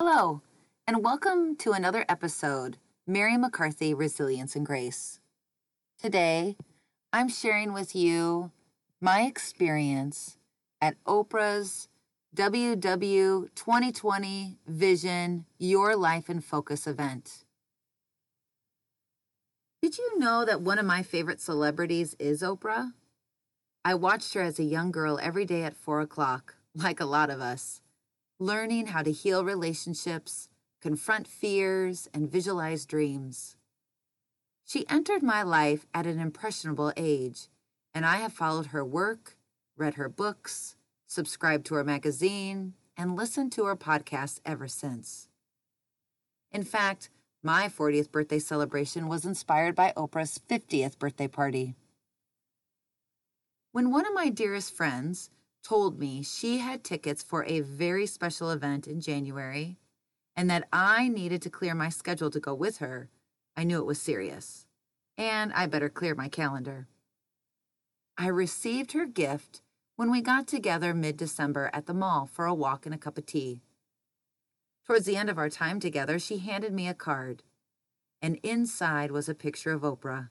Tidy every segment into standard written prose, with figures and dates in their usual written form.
Hello, and welcome to another episode, Mary McCarthy, Resilience and Grace. Today, I'm sharing with you my experience at Oprah's WW 2020 Vision Your Life in Focus event. Did you know that one of my favorite celebrities is Oprah? I watched her as a young girl every day at 4 o'clock, like a lot of us, learning how to heal relationships, confront fears, and visualize dreams. She entered my life at an impressionable age, and I have followed her work, read her books, subscribed to her magazine, and listened to her podcast ever since. In fact, my 40th birthday celebration was inspired by Oprah's 50th birthday party. When one of my dearest friends told me she had tickets for a very special event in January and that I needed to clear my schedule to go with her, I knew it was serious, and I better clear my calendar. I received her gift when we got together mid-December at the mall for a walk and a cup of tea. Towards the end of our time together, she handed me a card, and inside was a picture of Oprah.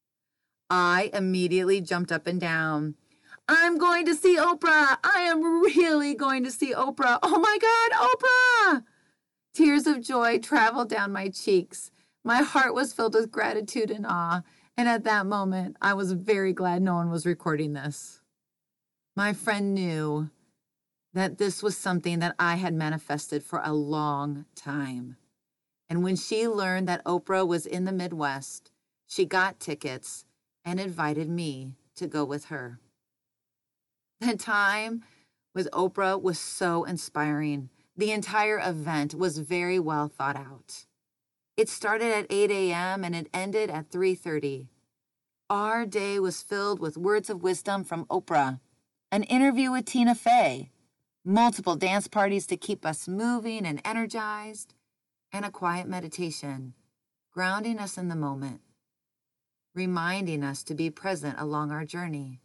I immediately jumped up and down. I'm going to see Oprah. I am really going to see Oprah. Oh my God, Oprah! Tears of joy traveled down my cheeks. My heart was filled with gratitude and awe, and at that moment, I was very glad no one was recording this. My friend knew that this was something that I had manifested for a long time. And when she learned that Oprah was in the Midwest, she got tickets and invited me to go with her. The time with Oprah was so inspiring. The entire event was very well thought out. It started at 8 a.m. and it ended at 3:30. Our day was filled with words of wisdom from Oprah, an interview with Tina Fey, multiple dance parties to keep us moving and energized, and a quiet meditation, grounding us in the moment, reminding us to be present along our journey.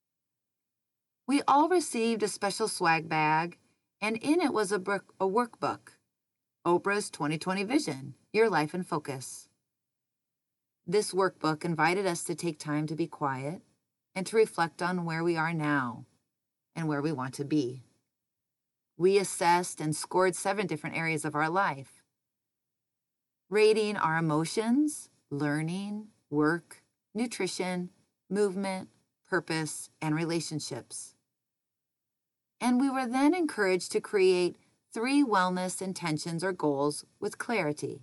We all received a special swag bag, and in it was a workbook, Oprah's 2020 Vision, Your Life in Focus. This workbook invited us to take time to be quiet and to reflect on where we are now and where we want to be. We assessed and scored 7 different areas of our life, rating our emotions, learning, work, nutrition, movement, purpose, and relationships. And we were then encouraged to create 3 wellness intentions or goals with clarity.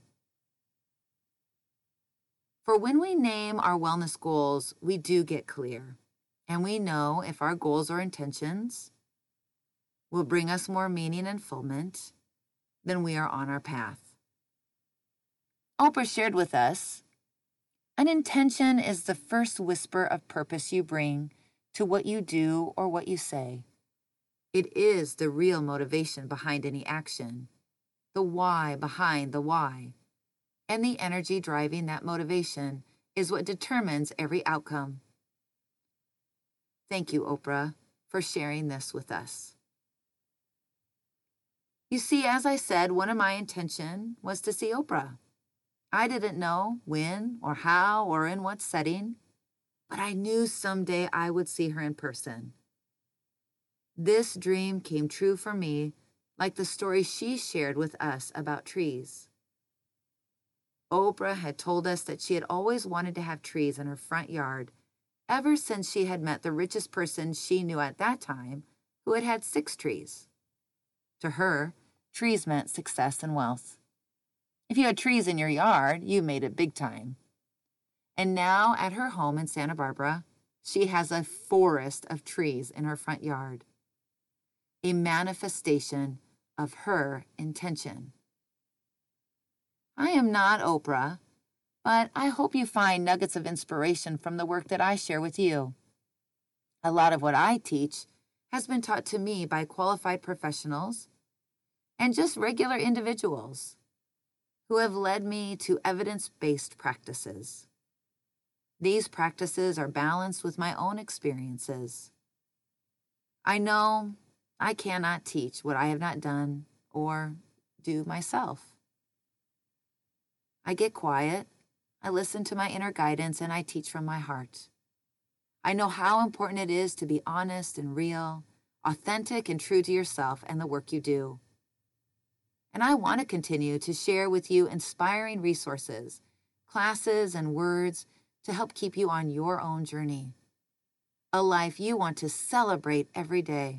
For when we name our wellness goals, we do get clear, and we know if our goals or intentions will bring us more meaning and fulfillment, then we are on our path. Oprah shared with us, an intention is the first whisper of purpose you bring to what you do or what you say. It is the real motivation behind any action, the why behind the why, and the energy driving that motivation is what determines every outcome. Thank you, Oprah, for sharing this with us. You see, as I said, one of my intentions was to see Oprah. I didn't know when or how or in what setting, but I knew someday I would see her in person. This dream came true for me, like the story she shared with us about trees. Oprah had told us that she had always wanted to have trees in her front yard ever since she had met the richest person she knew at that time, who had had 6 trees. To her, trees meant success and wealth. If you had trees in your yard, you made it big time. And now at her home in Santa Barbara, she has a forest of trees in her front yard, a manifestation of her intention. I am not Oprah, but I hope you find nuggets of inspiration from the work that I share with you. A lot of what I teach has been taught to me by qualified professionals and just regular individuals who have led me to evidence-based practices. These practices are balanced with my own experiences. I know I cannot teach what I have not done or do myself. I get quiet, I listen to my inner guidance, and I teach from my heart. I know how important it is to be honest and real, authentic and true to yourself and the work you do. And I want to continue to share with you inspiring resources, classes, and words to help keep you on your own journey, a life you want to celebrate every day.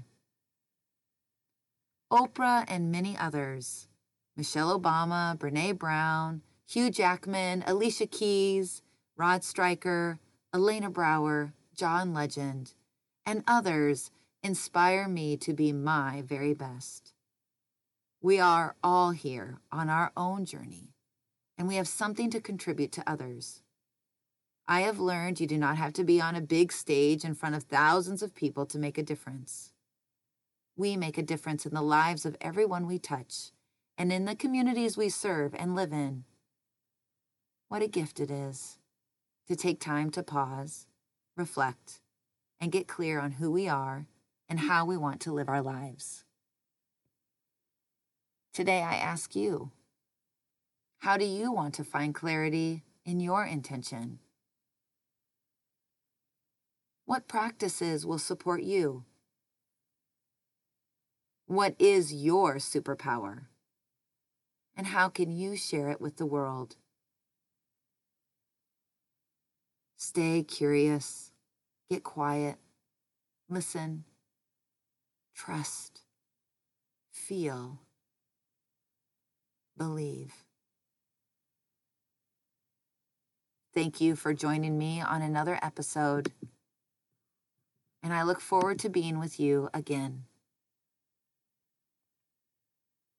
Oprah and many others, Michelle Obama, Brené Brown, Hugh Jackman, Alicia Keys, Rod Stryker, Elena Brower, John Legend, and others inspire me to be my very best. We are all here on our own journey, and we have something to contribute to others. I have learned you do not have to be on a big stage in front of thousands of people to make a difference. We make a difference in the lives of everyone we touch and in the communities we serve and live in. What a gift it is to take time to pause, reflect, and get clear on who we are and how we want to live our lives. Today, I ask you, how do you want to find clarity in your intention? What practices will support you? What is your superpower? And how can you share it with the world? Stay curious, get quiet, listen, trust, feel, believe. Thank you for joining me on another episode, and I look forward to being with you again.